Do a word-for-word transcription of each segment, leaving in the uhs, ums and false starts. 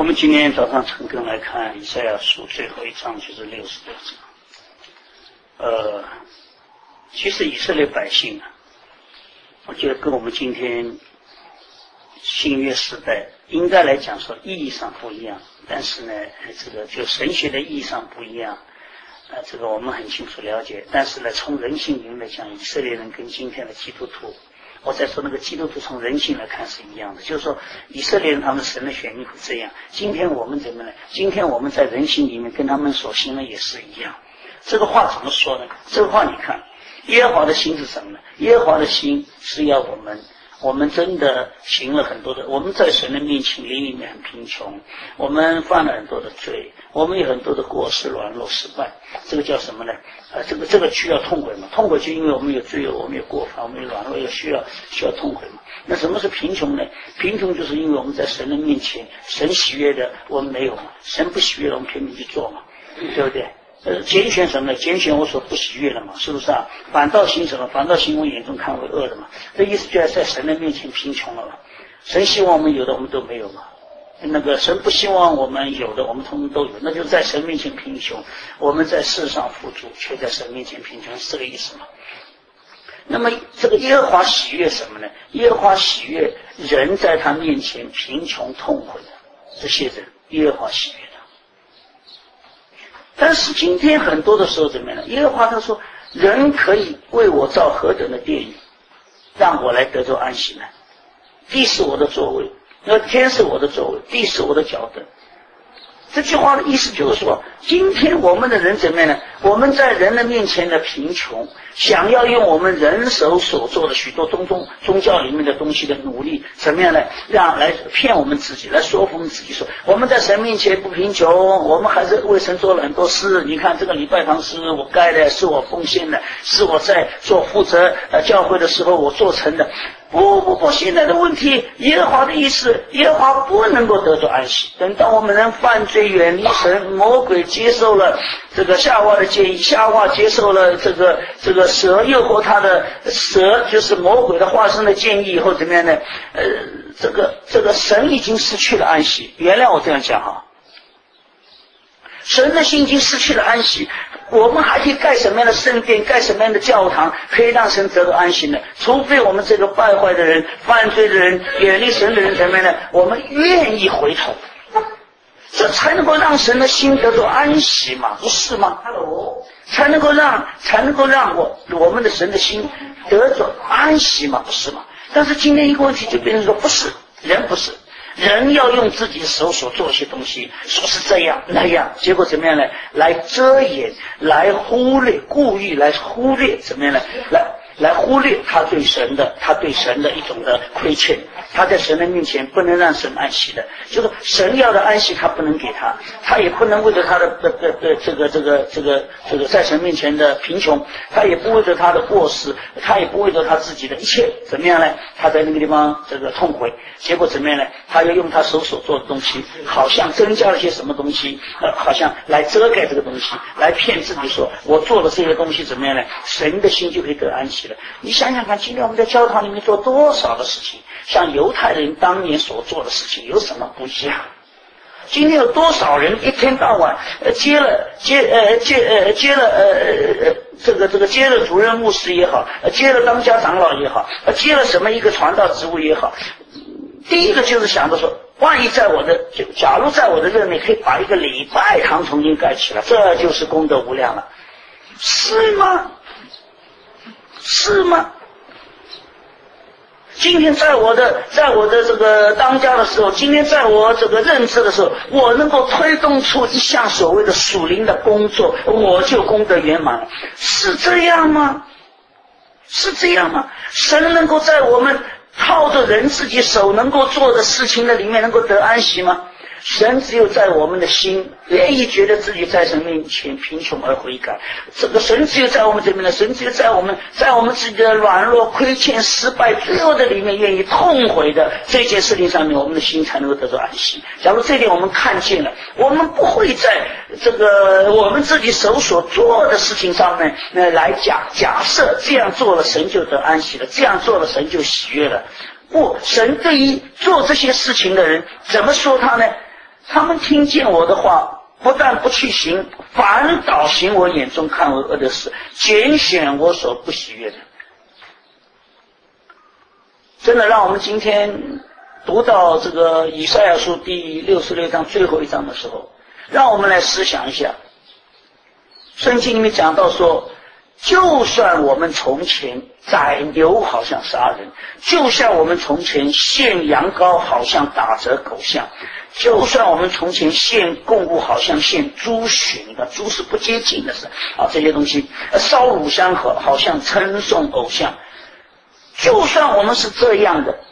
我们今天早上陈根来看以赛亚书最后一章，就是六十六章。呃，其实以色列百姓啊，我觉得跟我们今天新约时代应该来讲说意义上不一样，但是呢，这个就神学的意义上不一样。呃，这个我们很清楚了解，但是呢，从人性里面来讲，以色列人跟今天的基督徒，我再说那个基督徒从人性来看是一样的，就是说以色列人他们神的选民会这样，今天我们怎么呢？今天我们在人性里面跟他们所行的也是一样。这个话怎么说呢？这个话你看，耶和华的心是什么呢？耶和华的心是要我们我们真的行了很多的，我们在神的面前灵里面很贫穷，我们犯了很多的罪，我们有很多的过失、软弱、失败，这个叫什么呢？呃，这个这个需要痛悔嘛？痛悔就因为我们有罪恶，我们有过犯，我们有软弱，有需要需要痛悔嘛？那什么是贫穷呢？贫穷就是因为我们在神的面前，神喜悦的我们没有嘛，神不喜悦的我们拼命去做嘛，对不对？呃，拣选什么呢？拣选我所不喜悦的嘛，是不是啊？反倒行什么？反倒行我眼中看为恶的嘛。这意思就要在神的面前贫穷了嘛。神希望我们有的我们都没有嘛。那个神不希望我们有的我们通通都有，那就在神面前贫穷。我们在世上富足，却在神面前贫穷，是这个意思嘛？那么这个耶和华喜悦什么呢？耶和华喜悦人在他面前贫穷痛悔的这些人，耶和华喜悦。但是今天很多的时候怎么样呢？耶和华他说，人可以为我造何等的殿宇，让我来得着安息呢？地是我的座位，那天是我的座位，地是我的脚凳。这句话的意思就是说，今天我们的人怎么样呢？我们在人的面前的贫穷，想要用我们人手所做的许多宗宗宗教里面的东西的努力，怎么样呢？让来骗我们自己，来说服我们自己说，我们在神面前不贫穷，我们还是为神做了很多事。你看这个礼拜堂是我盖的，是我奉献的，是我在做负责呃教会的时候我做成的。不不不，现在的问题，耶和华的意思，耶和华不能够得着安息。等到我们人犯罪远离神，魔鬼接受了这个夏娃的建议，夏娃接受了这个这个蛇诱惑他的蛇，就是魔鬼的化身的建议以后怎么样呢？呃，这个这个神已经失去了安息。原谅我这样讲哈，神的心已经失去了安息。我们还可以盖什么样的圣殿，盖什么样的教堂，可以让神得到安息呢？除非我们这个败坏的人、犯罪的人、远离神的人怎么样呢？我们愿意回头，这才能够让神的心得到安息嘛，不是吗？才能够让才能够让我我们的神的心得到安息嘛，不是吗？但是今天一个问题就变成说，不是人不是。人要用自己的手所做一些东西，说是这样那样，结果怎么样呢？来遮掩，来忽略，故意来忽略，怎么样呢？来来忽略他对神的，他对神的一种的亏欠，他在神的面前不能让神安息的，就是神要的安息他不能给他，他也不能为了他的的的的这个这个这个这个在神面前的贫穷，他也不为了他的过失，他也不为了他自己的一切，怎么样呢？他在那个地方这个痛悔，结果怎么样呢？他要用他手所做的东西，好像增加了些什么东西，呃，好像来遮盖这个东西，来骗自己说，我做的这些东西怎么样呢？神的心就可以得安息了。你想想看，今天我们在教堂里面做多少的事情，像犹太人当年所做的事情有什么不一样？今天有多少人一天到晚呃接了接呃接呃接了呃呃这个这个接了主任牧师也好，呃接了当家长老也好，呃接了什么一个传道职务也好，第一个就是想着说，万一在我的就假如在我的任内可以把一个礼拜堂重新盖起来，这就是功德无量了，是吗？是吗？今天在我的在我的这个当家的时候，今天在我这个任职的时候，我能够推动出一项所谓的属灵的工作，我就功德圆满了，是这样吗？是这样吗？神能够在我们靠着人自己手能够做的事情的里面能够得安息吗？神只有在我们的心愿意觉得自己在神面前贫穷而悔改，这个神只有在我们这边的，神只有在我们在我们自己的软弱、亏欠、失败、罪恶的里面愿意痛悔的这件事情上面，我们的心才能够得到安息。假如这点我们看见了，我们不会在这个我们自己手所做的事情上面呃来假假设这样做了神就得安息了，这样做了神就喜悦了。不，神对于做这些事情的人怎么说他呢？ 他们听见我的话，不但不去行，反倒行我眼中看为恶的事，拣选我所不喜悦的。真的让我们今天读到这个以赛亚书第六十六章最后一章的时候，让我们来思想一下。圣经里面讲到说，就算我们从前宰牛好像杀人，就像我们从前献羊羔好像打折狗像，就算我们从前献供物好像献猪血，你看猪是不接近的事啊，这些东西烧乳香好好像称颂偶像，就算我们是这样的，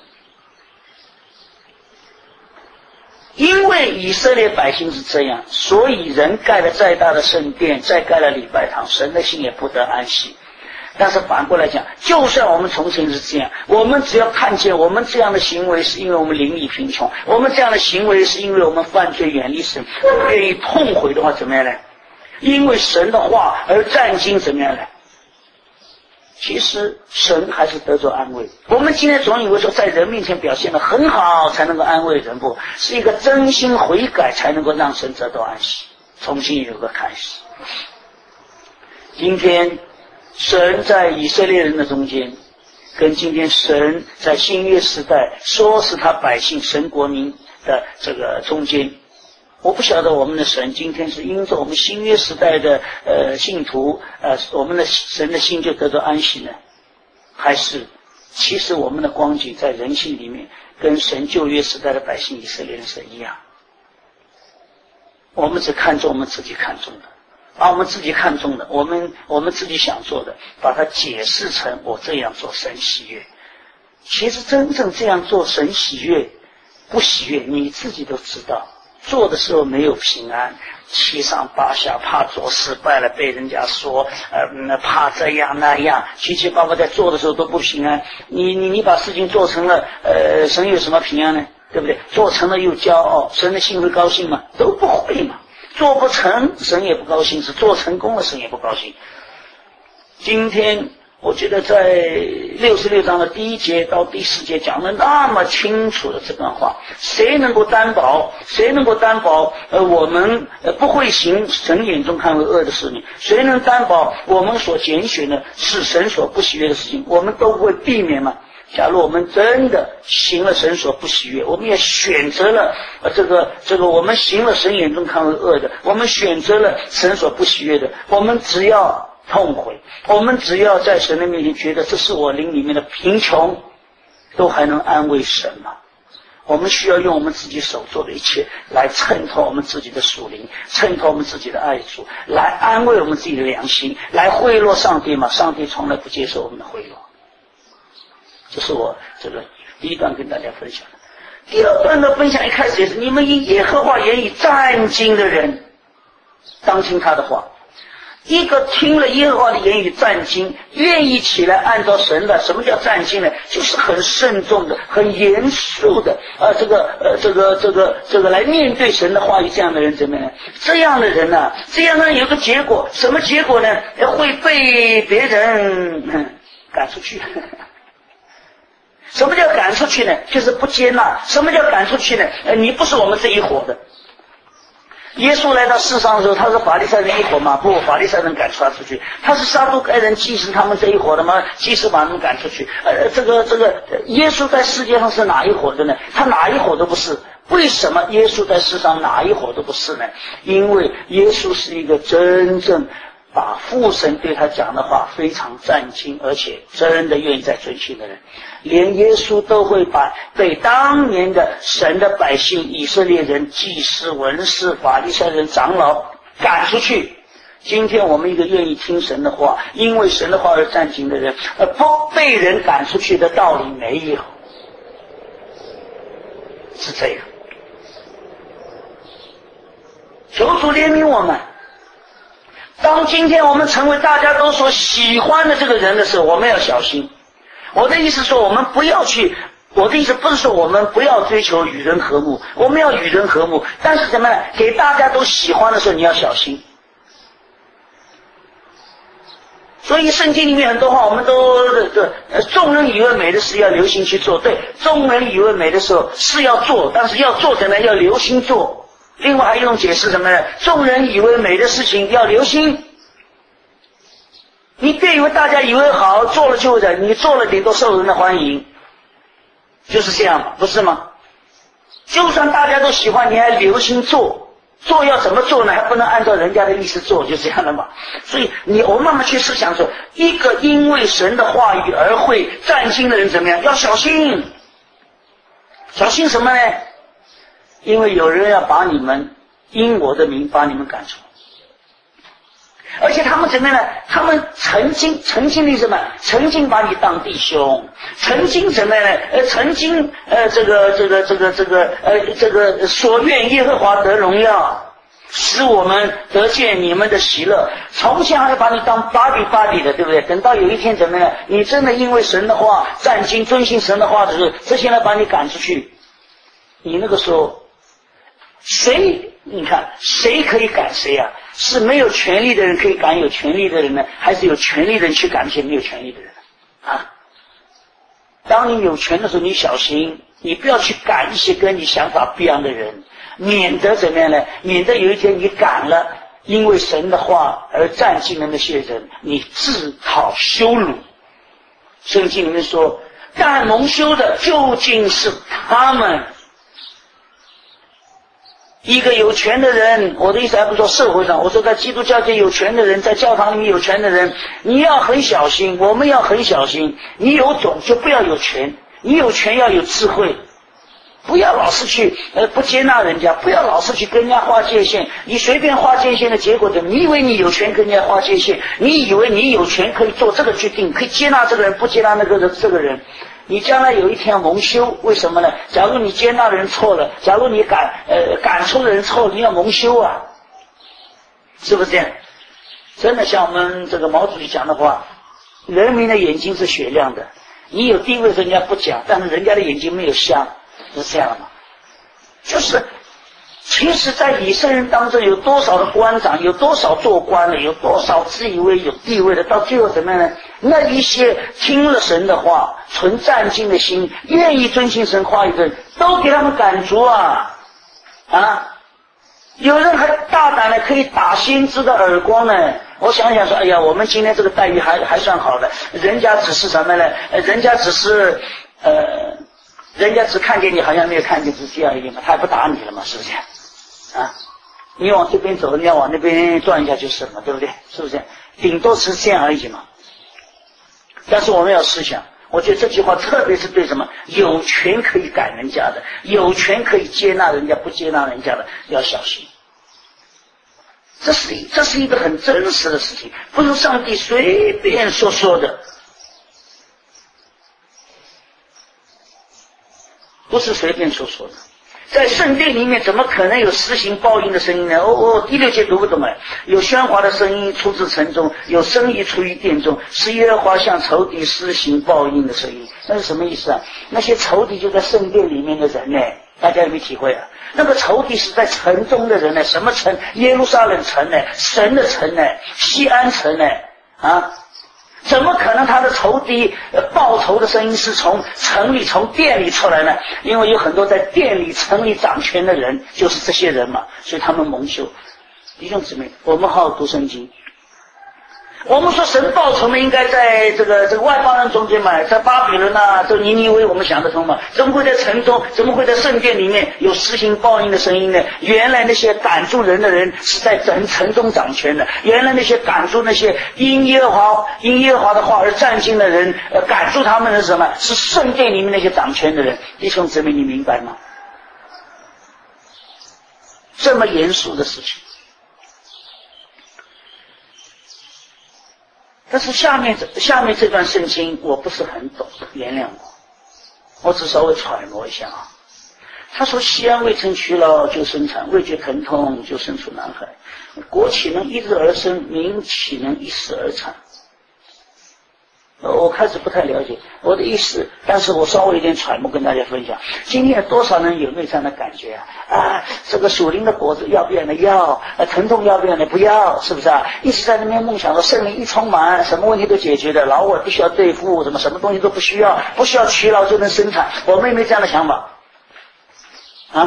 因为以色列百姓是这样，所以人盖了再大的圣殿，再盖了礼拜堂，神的心也不得安息。但是反过来讲，就算我们从前是这样，我们只要看见我们这样的行为是因为我们灵里贫穷，我们这样的行为是因为我们犯罪远离神，愿意痛悔的话怎么样呢？因为神的话而战兢怎么样呢？其实神还是得着安慰。我们今天总以为说在人面前表现得很好才能够安慰人，不是一个真心悔改才能够让神得到安息，重新有个开始。今天神在以色列人的中间，跟今天神在新约时代说是他百姓神国民的这个中间，我不晓得我们的神今天是因着我们新约时代的呃信徒呃我们的神的心就得到安息呢，还是其实我们的光景在人性里面跟神旧约时代的百姓以色列人是一样。我们只看重我们自己看重的，把我们自己看重的，我们我们自己想做的，把它解释成我这样做神喜悦。其实真正这样做神喜悦不喜悦你自己都知道，做的时候没有平安，七上八下，怕做失败了被人家说呃怕这样那样，七七八八在做的时候都不平安。你你你把事情做成了，呃神有什么平安呢？对不对？做成了又骄傲，神的心会高兴吗？都不会嘛。做不成神也不高兴，是做成功了神也不高兴。今天我觉得在六十六章的第一节到第四节讲得那么清楚的这段话，谁能够担保谁能够担保呃我们呃不会行神眼中看为恶的事情？谁能担保我们所拣选的是神所不喜悦的事情？我们都不会避免吗？假如我们真的行了神所不喜悦，我们也选择了呃这个这个我们行了神眼中看为恶的，我们选择了神所不喜悦的，我们只要痛悔，我们只要在神的面前觉得这是我灵里面的贫穷，都还能安慰神吗？我们需要用我们自己手做的一切来衬托我们自己的属灵，衬托我们自己的爱主，来安慰我们自己的良心，来贿赂上帝吗？上帝从来不接受我们的贿赂。这是我这个第一段跟大家分享的。第二段的分享一开始也是，你们以耶和华言语战兢的人，当听他的话。一个听了耶和华的言语战兢，愿意起来按照神的，什么叫战兢呢？就是很慎重的，很严肃的啊，这个呃这个这个这个来面对神的话语。这样的人怎么样？这样的人呢、啊，这样呢有个结果，什么结果呢？会被别人、嗯、赶出去。什么叫赶出去呢？就是不接纳。什么叫赶出去呢？呃，你不是我们这一伙的。耶稣来到世上的时候，他是法利赛人一伙吗？不，法利赛人赶出他出去。他是撒都该人祭司他们这一伙的吗？祭司把他们赶出去。呃，这个这个，耶稣在世界上是哪一伙的呢？他哪一伙都不是。为什么耶稣在世上哪一伙都不是呢？因为耶稣是一个真正把父神对他讲的话非常战兢，而且真的愿意在遵循的人。连耶稣都会把被当年的神的百姓以色列人、祭司、文士、法利赛人、长老赶出去。今天我们一个愿意听神的话，因为神的话而战兢的人，而不被人赶出去的道理没有，是这样。求主怜悯我们。当今天我们成为大家都所喜欢的这个人的时候，我们要小心。我的意思说，我们不要去，我的意思不是说我们不要追求与人和睦，我们要与人和睦，但是什么呢？给大家都喜欢的时候，你要小心。所以圣经里面很多话，我们都这众人以为美的事要留心去做。对，众人以为美的时候是要做，但是要做的呢，要留心做。 另外还有一种解释什么呢？众人以为美的事情要留心。你别以为大家以为好，做了就的，你做了顶多受人的欢迎，就是这样，不是吗？就算大家都喜欢，你还留心做，做要怎么做呢？还不能按照人家的意思做，就这样的嘛。所以你我们慢慢去思想说，一个因为神的话语而会战心的人怎么样？要小心，小心什么呢？因为有人要把你们因我的名把你们赶出。而且他们怎么样呢？他们曾经曾经的什么？曾经把你当弟兄，曾经怎么样呢？呃，曾经呃，这个这个这个这个呃，这个所愿耶和华得荣耀，使我们得见你们的喜乐。从前还把你当巴比巴比的，对不对？等到有一天怎么样？你真的因为神的话战经遵行神的话的时候，这些人把你赶出去，你那个时候谁？你看谁可以赶谁啊？是没有权利的人可以赶有权利的人呢，还是有权利的人去赶那些没有权利的人啊？当你有权的时候，你小心，你不要去赶一些跟你想法不一样的人，免得怎么样呢？免得有一天你赶了因为神的话而战尽了那些人，你自讨羞辱。圣经里面说，但蒙羞的究竟是他们。一个有权的人，我的意思还不是说社会上，我说在基督教界有权的人，在教堂里面有权的人，你要很小心，我们要很小心。你有种就不要有权，你有权要有智慧，不要老是去呃不接纳人家，不要老是去跟人家划界限。你随便划界限的结果怎么？你以为你有权跟人家划界限，你以为你有权可以做这个决定，可以接纳这个人，不接纳那个人这个人。你将来有一天蒙羞，为什么呢？假如你接纳的人错了，假如你赶呃赶出的人错了，你要蒙羞啊，是不是这样？真的像我们这个毛主席讲的话，人民的眼睛是雪亮的，你有地位的时候人家不讲，但是人家的眼睛没有瞎，是这样的吗？就是其实在以色列人当中有多少的官长，有多少做官的，有多少自以为有地位的，到最后怎么样呢？那一些听了神的话，存战兢的心，愿意遵行神话语的人，都给他们赶逐啊啊！有人还大胆的可以打先知的耳光呢。我想想说，哎呀，我们今天这个待遇还还算好的，人家只是什么呢？人家只是呃，人家只看见你好像没有看见，只是这样一点嘛，他还不打你了嘛，是不是啊？你往这边走，你要往那边转一下就是了嘛，对不对？是不是？顶多是这样而已嘛。但是我们要思想，我觉得这句话特别是对什么有权可以赶人家的，有权可以接纳人家不接纳人家的，要小心。这是这是一个很真实的事情，不是上帝随便说说的，不是随便说说的。在圣殿里面怎么可能有施行报应的声音呢？哦哦，第六节读不懂哎。有喧哗的声音出自城中，有声音出于殿中，是耶和华向仇敌施行报应的声音。那是什么意思啊？那些仇敌就在圣殿里面的人呢，大家有没有体会啊？那个仇敌是在城中的人呢，什么城？耶路撒冷城呢，神的城呢，西安城呢，啊？怎么可能他的仇敌呃报仇的声音是从城里从殿里出来呢？因为有很多在殿里城里掌权的人就是这些人嘛，所以他们蒙羞。弟兄姊妹，我们好好读圣经。我们说神报仇呢，应该在这个这个外邦人中间嘛，在巴比伦啊，这尼尼微我们想得通嘛？怎么会在城中，怎么会在圣殿里面有施行报应的声音呢？原来那些赶住人的人是在整城中掌权的，原来那些赶住那些因耶和华因耶和华的话而战兢的人，呃，赶住他们的是什么？是圣殿里面那些掌权的人。弟兄姊妹，你明白吗？这么严肃的事情。但是下面这下面这段圣经我不是很懂，原谅我，我只稍微揣摩一下啊。他说：“西安未曾娶老就生产，未觉疼痛就生出男孩。国岂能一日而生，民岂能一时而产？”我开始不太了解我的意思，但是我稍微有点揣摩跟大家分享。今天有多少人有没有这样的感觉啊？啊，这个属灵的果子要不要呢？要。啊，疼痛要不要呢？不要，是不是啊？一直在那边梦想着圣灵一充满，什么问题都解决的，老我不需要对付，什么什么东西都不需要，不需要娶老就能生产。我们有没有这样的想法？啊，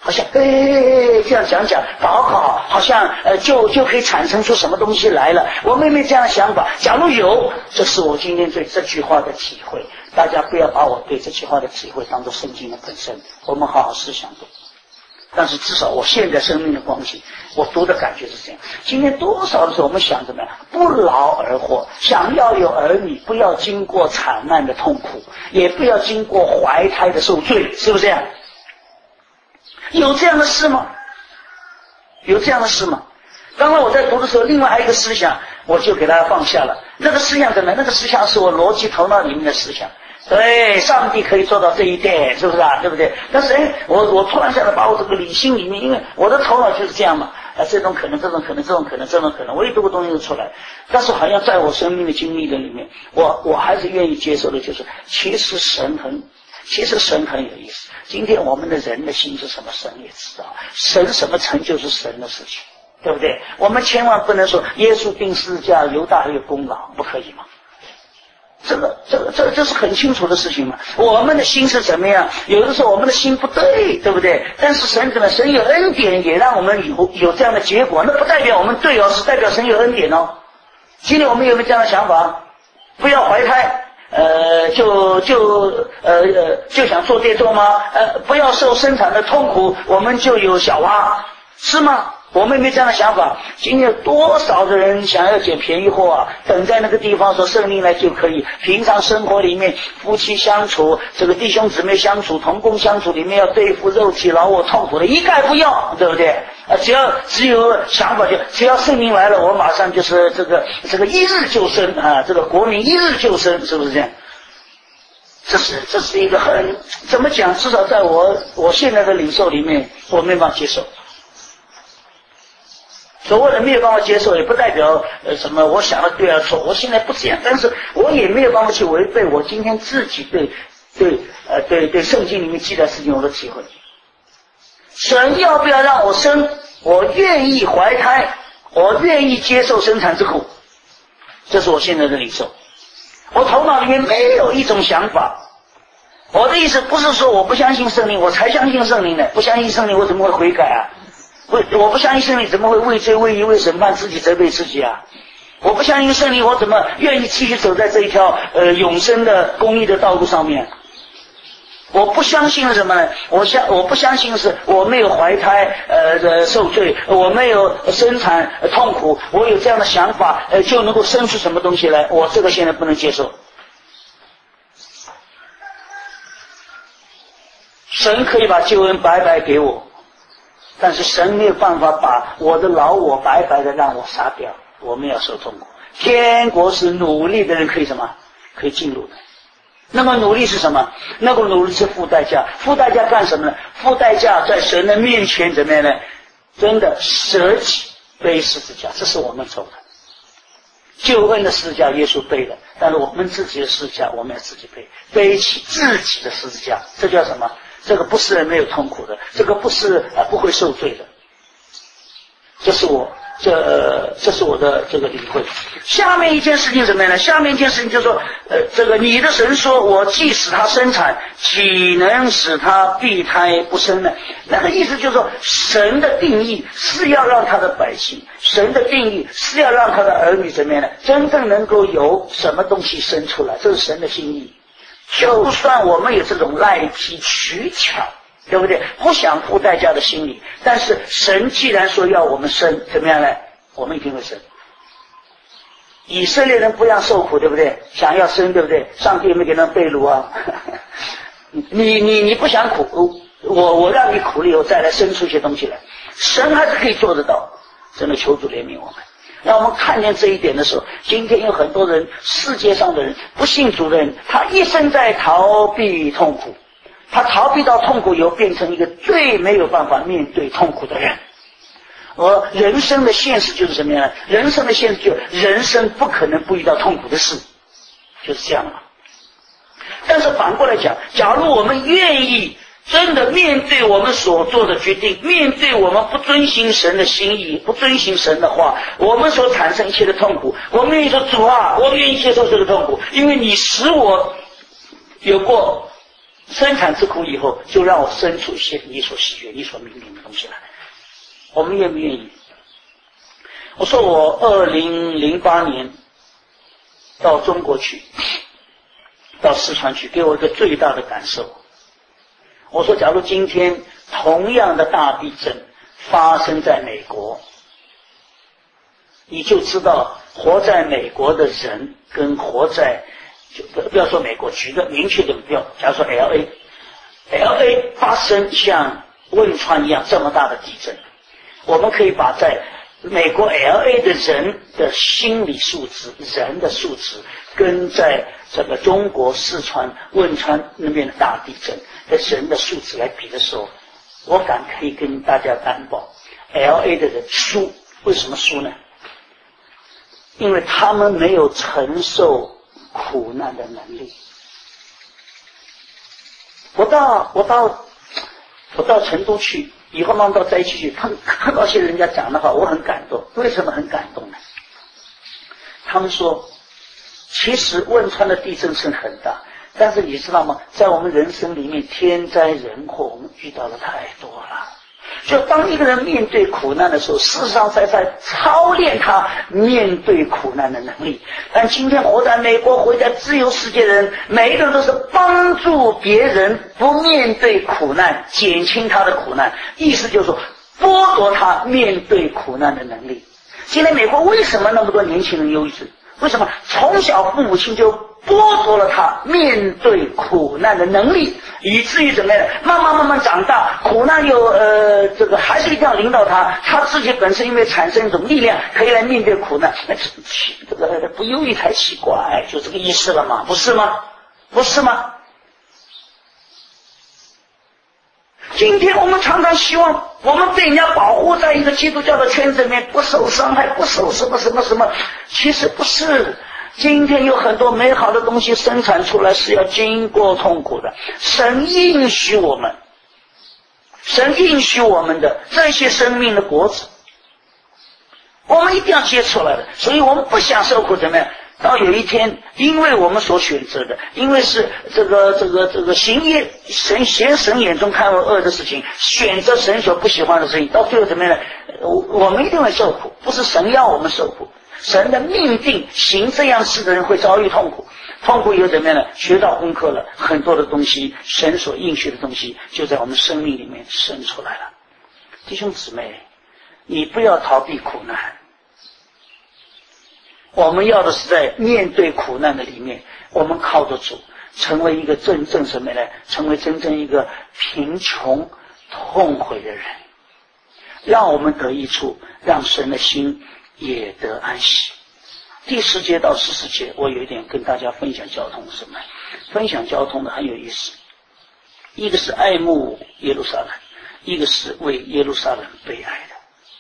好像哎这样讲讲搞搞，好像呃就就可以产生出什么东西来了。我们没这样的想法。假如有，这是我今天对这句话的体会。大家不要把我对这句话的体会当作圣经的本身，我们好好思想读。但是至少我现在生命的光景，我读的感觉是这样。今天多少的时候我们想怎么样？不劳而获，想要有儿女，不要经过惨难的痛苦，也不要经过怀胎的受罪，是不是这样？有这样的事吗？有这样的事吗？刚刚我在读的时候，另外还有一个思想，我就给大家放下了。那个思想怎么样？那个思想是我逻辑头脑里面的思想。对，上帝可以做到这一点，是不是啊？对不对？但是哎，我我突然下来把我这个理性里面，因为我的头脑就是这样嘛，啊，这种可能，这种可能，这种可能，这种可能，我一读个东西就出来。但是好像在我生命的经历的里面，我我还是愿意接受的，就是其实神很，其实神很有意思。今天我们的人的心是什么，神也知道，神什么成就是神的事情，对不对？我们千万不能说耶稣钉十字架，犹大有功劳，不可以吗？这个这个这个这是很清楚的事情嘛。我们的心是怎么样？有的时候我们的心不对，对不对？但是神怎么？神有恩典，也让我们有有这样的结果。那不代表我们对哦，是代表神有恩典哦。今天我们有没有这样的想法？不要怀胎，呃，就就呃呃就想做爹做妈，呃，不要受生产的痛苦，我们就有小娃，是吗？我们没这样的想法。今天有多少的人想要捡便宜货啊，等在那个地方说圣灵来就可以。平常生活里面夫妻相处，这个弟兄姊妹相处，同工相处里面要对付肉体劳我痛苦的一概不要，对不对？啊，只要只有想法就只要圣灵来了，我马上就是这个这个一日救生啊，这个国民一日救生，是不是这样？这是这是一个很怎么讲？至少在我我现在的领受里面，我没办法接受。所谓的没有办法接受，也不代表呃什么我想的对啊错，我现在不这样，但是我也没有办法去违背我今天自己对对呃对对圣经里面记载事情我的体会。神要不要让我生？我愿意怀胎，我愿意接受生产之苦，这是我现在的领受。我头脑里面没有一种想法。我的意思不是说我不相信圣灵，我才相信圣灵的，不相信圣灵我怎么会悔改啊？我我不相信圣灵，怎么会畏罪畏义畏审判自己责备自己啊？我不相信圣灵，我怎么愿意继续走在这一条呃永生的公义的道路上面？我不相信什么呢？我相我不相信是我没有怀胎呃呃受罪，我没有生产、呃、痛苦，我有这样的想法呃就能够生出什么东西来？我这个现在不能接受。神可以把救恩白白给我。但是神没有办法把我的老我白白的让我杀掉，我们要受痛苦。天国是努力的人可以什么？可以进入的。那么努力是什么？那个努力是付代价。付代价干什么呢？付代价在神的面前怎么样呢？真的舍己背十字架，这是我们走的。救恩的十字架耶稣背了，但是我们自己的十字架我们要自己背，背起自己的十字架，这叫什么？这个不是没有痛苦的，这个不是呃不会受罪的。这是我这、呃、这是我的这个领会。下面一件事情什么样呢？下面一件事情就是说，呃，这个你的神说，我既使他生产，岂能使他闭胎不生呢？那个意思就是说，神的定义是要让他的百姓，神的定义是要让他的儿女怎么样呢？真正能够有什么东西生出来，这是神的心意。就算我们有这种赖皮取巧，对不对？不想付代价的心理，但是神既然说要我们生，怎么样呢？我们一定会生。以色列人不让受苦，对不对？想要生，对不对？上帝有没有给他们被掳啊？你你你不想苦，我我让你苦了以后再来生出一些东西来，神还是可以做得到。真的求主怜悯我们。让我们看见这一点的时候，今天有很多人，世界上的人，不信主的人，他一生在逃避痛苦，他逃避到痛苦以后，变成一个最没有办法面对痛苦的人。而人生的现实就是什么样？人生的现实就是人生不可能不遇到痛苦的事，就是这样了。但是反过来讲，假如我们愿意真的面对我们所做的决定，面对我们不遵行神的心意，不遵行神的话，我们所产生一切的痛苦，我们愿意说主啊，我愿意接受这个痛苦，因为你使我有过生产之苦以后，就让我生出一些你所喜悦、你所命令的东西来。我们愿不愿意？我说我二零零八年到中国去，到四川去，给我一个最大的感受。我说，假如今天同样的大地震发生在美国，你就知道活在美国的人跟活在，就不要说美国，举个明确的目标，假如说 L A，L A 发生像汶川一样这么大的地震，我们可以把在美国 L A 的人的心理素质、人的素质，跟在这个中国四川汶川那边的大地震的人的素质来比的时候，我敢可以跟大家担保 ，L A 的人输。为什么输呢？因为他们没有承受苦难的能力。我到我到我到成都去。以后慢慢到灾区去，看看到些人家讲的话，我很感动。为什么很感动呢？他们说，其实汶川的地震是很大，但是你知道吗？在我们人生里面，天灾人祸我们遇到的太多了。就当一个人面对苦难的时候，事实上在在操练他面对苦难的能力。但今天活在美国、活在自由世界的人，每一个人都是帮助别人不面对苦难，减轻他的苦难，意思就是说剥夺他面对苦难的能力。今天美国为什么那么多年轻人忧郁症？为什么从小父母亲就剥夺了他面对苦难的能力，以至于怎么样？慢慢慢慢长大，苦难又呃这个还是一定要领导他，他自己本身因为产生一种力量，可以来面对苦难，那这个不忧郁才奇怪，就这个意思了嘛，不是吗？不是吗？今天我们常常希望我们被人家保护在一个基督教的圈子里面，不受伤害，不受什么什么什么，其实不是。今天有很多美好的东西生产出来是要经过痛苦的，神应许我们，神应许我们的这些生命的果子，我们一定要结出来的。所以我们不想受苦怎么样？到有一天，因为我们所选择的，因为是这个这个这个行业神嫌神眼中看为恶的事情，选择神所不喜欢的事情，到最后怎么样呢？我们一定会受苦，不是神要我们受苦，神的命定行这样事的人会遭遇痛苦，痛苦以后怎么样呢？学到功课了，很多的东西，神所应许的东西就在我们生命里面生出来了。弟兄姊妹，你不要逃避苦难，我们要的是在面对苦难的里面，我们靠着主，成为一个真正什么呢？成为真正一个贫穷痛悔的人，让我们得益处，让神的心也得安息。第十节到十四节，我有一点跟大家分享交通什么？分享交通的很有意思，一个是爱慕耶路撒冷，一个是为耶路撒冷悲哀的。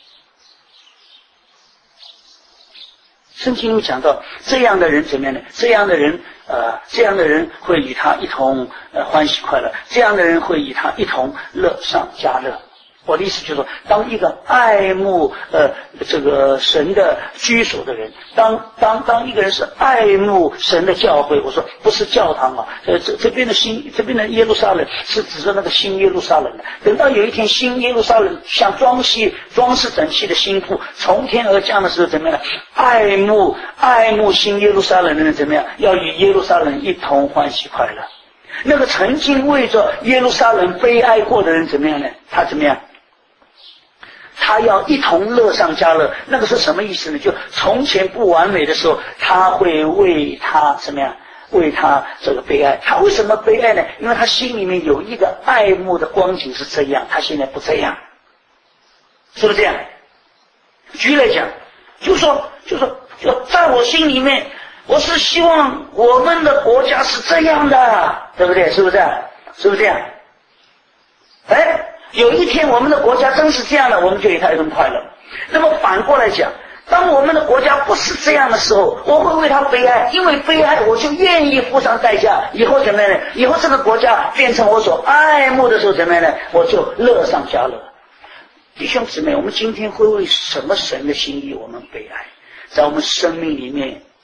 圣经里讲到这样的人怎么样呢？这样的人呃，这样的人会与他一同呃欢喜快乐，这样的人会与他一同乐上加乐。我的意思就是说，当一个爱慕呃这个神的居所的人，当当当一个人是爱慕神的教会，我说不是教堂啊，呃这这边的新这边的耶路撒冷是指着那个新耶路撒冷的。等到有一天新耶路撒冷像装饰装饰整齐的新妇从天而降的时候，怎么样？爱慕爱慕新耶路撒冷的人怎么样？要与耶路撒冷一同欢喜快乐。那个曾经为着耶路撒冷悲哀过的人怎么样呢？他怎么样？他要一同乐上加乐。那个是什么意思呢？就从前不完美的时候，他会为他怎么样？为他这个悲哀。他为什么悲哀呢？因为他心里面有一个爱慕的光景是这样，他现在不这样，是不是这样？举例来讲，就说就说就在我心里面，我是希望我们的国家是这样的，对不对？是不是？是不是这样？哎，有一天我们的国家真是这样的，我们就与他一同快乐。那么反过来讲，当我们的国家不是这样的时候，我会为他悲哀，因为悲哀我就愿意付上代价。以后怎么样呢？以后这个国家变成我所爱慕的时候怎么样呢？我就乐上加乐。弟兄姊妹，我们今天会为什么神的心意我们悲哀？在我们生命里面，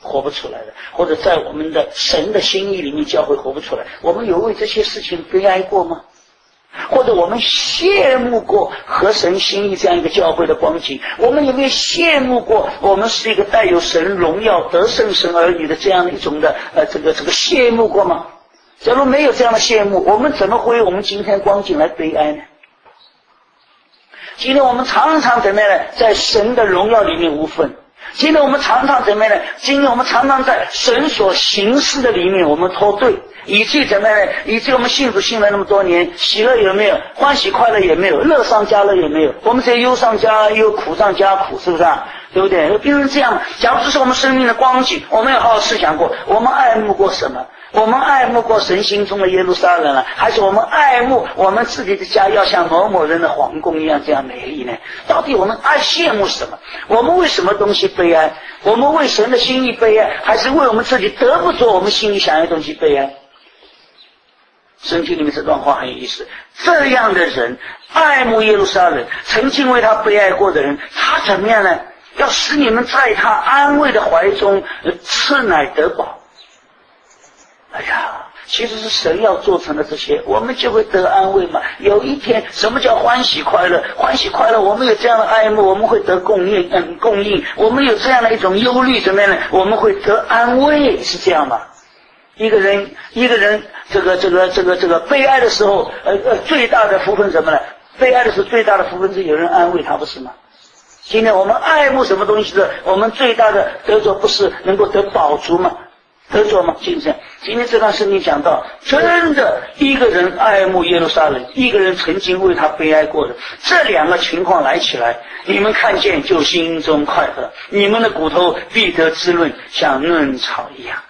活不出来的，或者在我们的神的心意里面教会活不出来。我们有为这些事情悲哀过吗？或者我们羡慕过合神心意这样一个教会的光景？我们有没有羡慕过我们是一个带有神荣耀得胜神儿女的这样的一种的呃这个这个羡慕过吗？假如没有这样的羡慕，我们怎么会我们今天光景来悲哀呢？今天我们常常怎么样呢？在神的荣耀里面无份。今天我们常常怎么样呢？今天我们常常在神所行事的里面我们脱队，以至于怎么样呢？以至于我们幸福信了那么多年，喜乐有没有？欢喜快乐也没有，乐上加乐也没有，我们只有忧上加忧，苦上加苦，是不是啊？对不对？变成这样，假如这是我们生命的光景，我们要好好思想过，我们爱慕过什么？我们爱慕过神心中的耶路撒冷了，还是我们爱慕我们自己的家要像某某人的皇宫一样这样美丽呢？到底我们爱羡慕什么？我们为什么东西悲哀？我们为神的心意悲哀，还是为我们自己得不着我们心里想要的东西悲哀？圣经里面这段话很有意思，这样的人爱慕耶路撒冷，曾经为他悲哀过的人，他怎么样呢？要使你们在他安慰的怀中吃奶得饱。哎呀，其实是神要做成了这些，我们就会得安慰嘛。有一天，什么叫欢喜快乐？欢喜快乐，我们有这样的爱慕，我们会得供应，嗯，供应。我们有这样的一种忧虑，怎么样呢？我们会得安慰，是这样吗？一个人，一个人，这个，这个，这个，这个悲哀的时候，呃呃，最大的福分什么呢？悲哀的时候，最大的福分是有人安慰他，不是吗？今天我们爱慕什么东西的？我们最大的得着不是能够得饱足吗？得着吗？今天今天这段圣经讲到，真的一个人爱慕耶路撒冷，一个人曾经为他悲哀过的，这两个情况来起来，你们看见就心中快乐，你们的骨头必得滋润，像嫩草一样。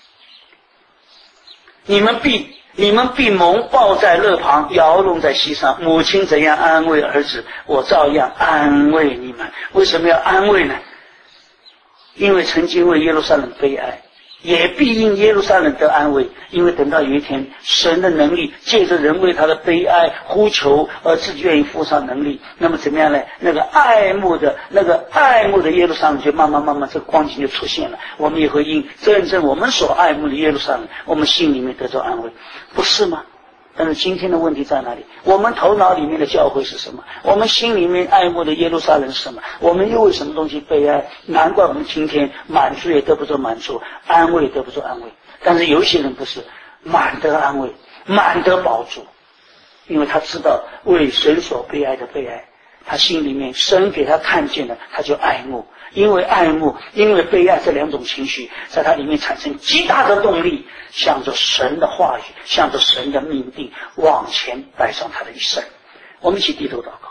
你们必你们必蒙抱在肋旁，摇弄在膝上。母亲怎样安慰儿子，我照样安慰你们。为什么要安慰呢？因为曾经为耶路撒冷悲哀，也必因耶路撒冷得安慰。因为等到有一天，神的能力借着人为他的悲哀呼求，而自己愿意付上能力，那么怎么样呢？那个爱慕的那个爱慕的耶路撒冷就慢慢慢慢这个光景就出现了。我们也会因真正我们所爱慕的耶路撒冷，我们心里面得到安慰，不是吗？但是今天的问题在哪里？我们头脑里面的教会是什么？我们心里面爱慕的耶路撒冷是什么？我们又为什么东西悲哀？难怪我们今天满足也得不着满足，安慰也得不着安慰。但是有些人不是满得安慰，满得饱足，因为他知道为神所悲哀的悲哀，他心里面神给他看见了，他就爱慕。因为爱慕，因为悲哀这两种情绪在他里面产生极大的动力，向着神的话语，向着神的命定往前摆上他的一生。我们一起低头祷告。